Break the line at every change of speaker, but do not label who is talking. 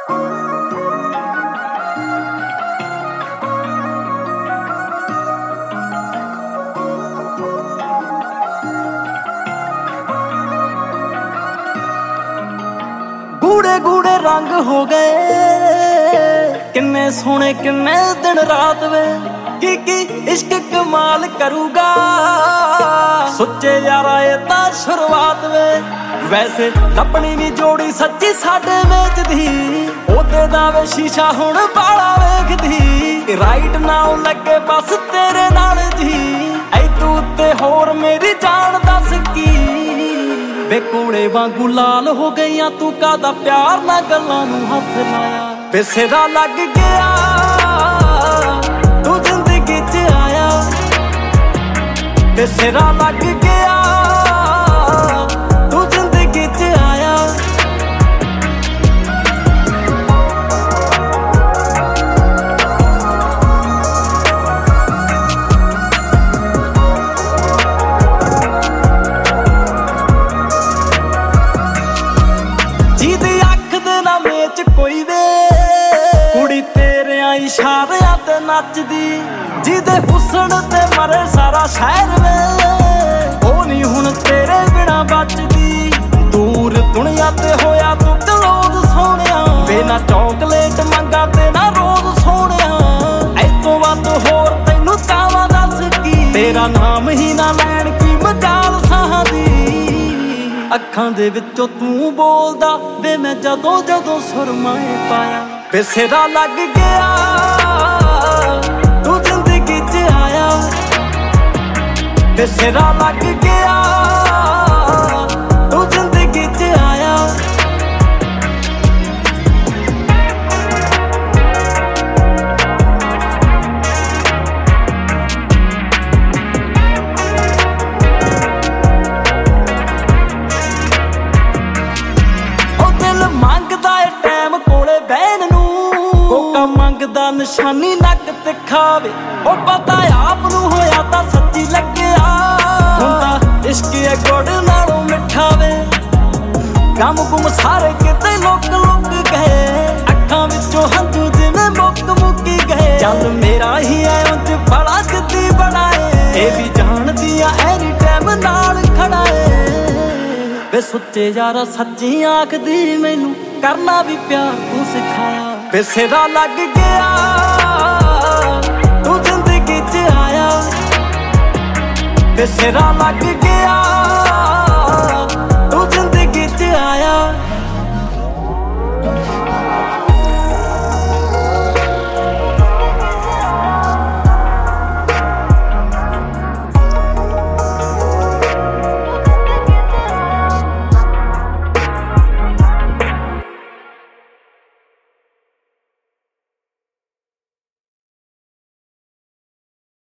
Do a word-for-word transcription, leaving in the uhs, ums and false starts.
गूढ़े गूढ़े रंग हो गए किन्ने सोने किन्ने दिन रात वे की की इश्क कमाल करूगा सुच्चे यारा ये ता शुरुआत वे वैसे अपनी नी जोड़ी सच्ची साडे विच दी ओदे दा वे शीशा हुण बाला वेखदी राइट नाउ लगे बस तेरे नाल जी ऐ तू ते होर मेरी जान दस की वे कूड़े वांगू लाल हो गईया तू कादा प्यार ना गल्लां नू हथ लाया वे सिरा लग गया तू जिंदगी च आया वे सिरा लग गया तू जिंदगी च आया कोई वे कुड़ी तेरे इशारियां ते नचदी जिदे हुस्न ते मरे सारा शहर वे ओ नी हुण तेरे बिना बचदी दूर दुनिया ते होया तू क्लोज सोहणिया वे ना चॉकलेट मंगा ते ना रोज सोहणिया ऐ तो वध होर तैनू चाहां दस की तेरा नाम ही ना लैण की मजाल साहां दी अखां दे विचों तू बोलदा वे मैं जदों जदों सुरमाए पाया वे सिरा लग गया तू जिंदगी च आया वे सिरा लग गया तू जिंदगी च आया मंगदा निशानी नक ते खावे ओ पता आप नू होया तां सच्ची लग्गिया हुंदा इश्क ए गुड़ नालों मिठा वे गम गुम सारे किते लुक लुक गए अखां विचों हंझू जिवें मुक मुकी गए चल मेरा ही ऐ उंज बड़ा जिद्दी बनाए ए भी जानदियां एनी टाइम नाल खड़ा ए वे सुच्चे यारा सच्ची आखदी मैनू करना भी प्यार तू सिखाया वे सिरा लग गया तू जिंदगी च आया वे सिरा लग गया।